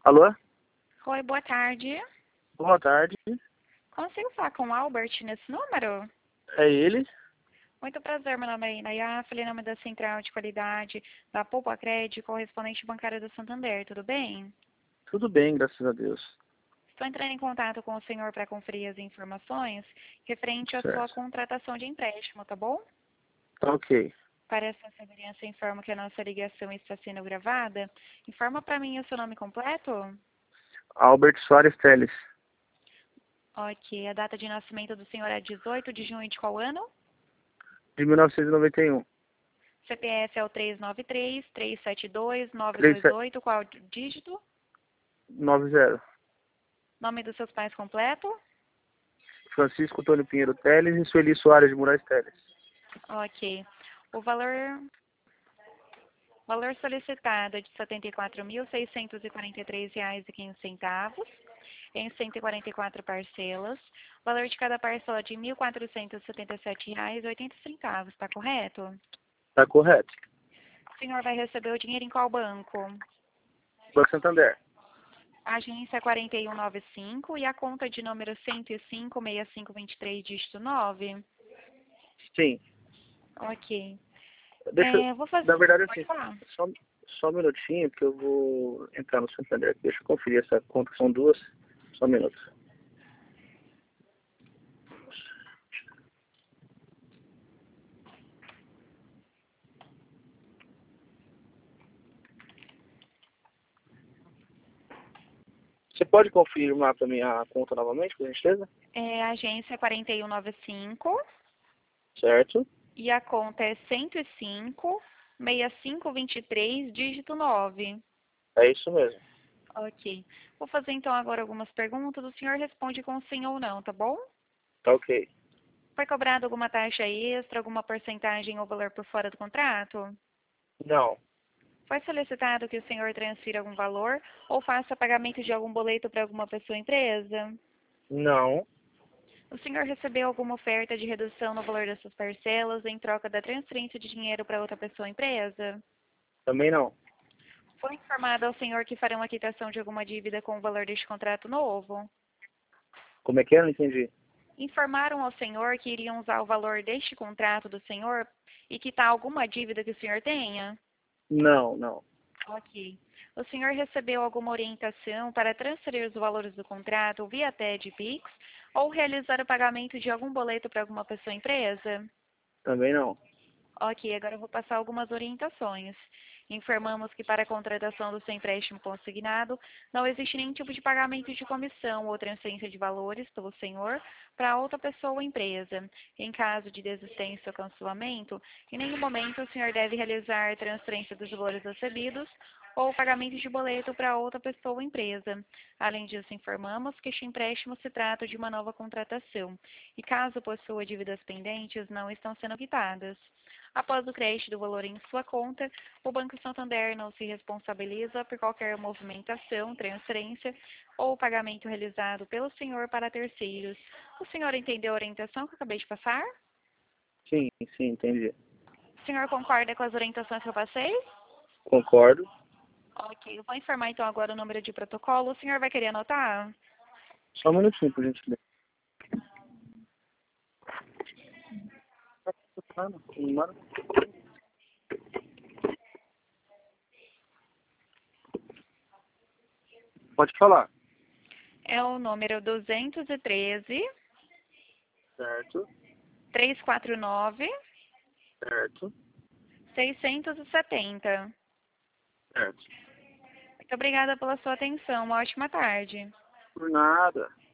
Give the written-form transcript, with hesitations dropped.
Alô? Oi, boa tarde. Boa tarde. Consigo falar com o Albert nesse número? É ele? Muito prazer, meu nome é Inaya, falei em nome da Central de Qualidade da Poupa Crédito, correspondente bancário do Santander, tudo bem? Tudo bem, graças a Deus. Estou entrando em contato com o senhor para conferir as informações referente à sua Certo. contratação de empréstimo, tá bom? Tá ok. Para essa segurança, informo que a nossa ligação está sendo gravada. Informa para mim o seu nome completo? Albert Soares Teles, Ok, a data de nascimento do senhor é 18 de junho de qual ano? de 1991. CPF é o 393-372-928, 3790. qual dígito? 90. Nome dos seus pais completo? Francisco Antônio Pinheiro Teles e Sueli Soares de Moraes Teles. Ok. O valor solicitado é de R$ 74.643,15, em 144 parcelas. O valor de cada parcela de R$ 1.477,80, está correto? Tá correto. O senhor vai receber o dinheiro em qual banco? Banco Santander. A agência 4195 e a conta de número 105-6523, dígito 9. Sim. Ok. Deixa, Vou fazer... na verdade, Pode assim, falar. só um minutinho que eu vou entrar no Santander. Deixa eu conferir essa conta, são duas. Só um minuto. Você pode confirmar para mim a conta novamente, por gentileza? A agência 4195 Certo. e a conta é 105-6523, dígito 9. É isso mesmo. Ok. Vou fazer então agora algumas perguntas. O senhor responde com sim ou não, tá bom? Tá ok. Foi cobrado alguma taxa extra, alguma porcentagem ou valor por fora do contrato? Não. Foi solicitado que o senhor transfira algum valor ou faça pagamento de algum boleto para alguma pessoa ou empresa? Não. O senhor recebeu alguma oferta de redução no valor das suas parcelas em troca da transferência de dinheiro para outra pessoa ou empresa? Também não. Foi informado ao senhor que farão a quitação de alguma dívida com o valor deste contrato novo? Como é que é? Não entendi. Informaram ao senhor que iriam usar o valor deste contrato do senhor e quitar alguma dívida que o senhor tenha? Não, não. Ok. O senhor recebeu alguma orientação para transferir os valores do contrato via TED Pix ou realizar o pagamento de algum boleto para alguma pessoa ou empresa? Também não. Ok, agora eu vou passar algumas orientações. Informamos que para a contratação do seu empréstimo consignado, não existe nenhum tipo de pagamento de comissão ou transferência de valores pelo senhor para outra pessoa ou empresa. Em caso de desistência ou cancelamento, em nenhum momento o senhor deve realizar transferência dos valores recebidos ou pagamento de boleto para outra pessoa ou empresa. Além disso, informamos que este empréstimo se trata de uma nova contratação e, caso possua dívidas pendentes, não estão sendo quitadas. Após o crédito do valor em sua conta, o Banco Santander não se responsabiliza por qualquer movimentação, transferência ou pagamento realizado pelo senhor para terceiros. O senhor entendeu a orientação que eu acabei de passar? Sim, sim, entendi. O senhor concorda com as orientações que eu passei? Concordo. Ok, eu vou informar então agora o número de protocolo. O senhor vai querer anotar? Só um minutinho, por gentileza. Mano. Pode falar. É o número 213 Certo, 349 certo, 670. certo. Muito obrigada pela sua atenção. Uma ótima tarde. Por nada.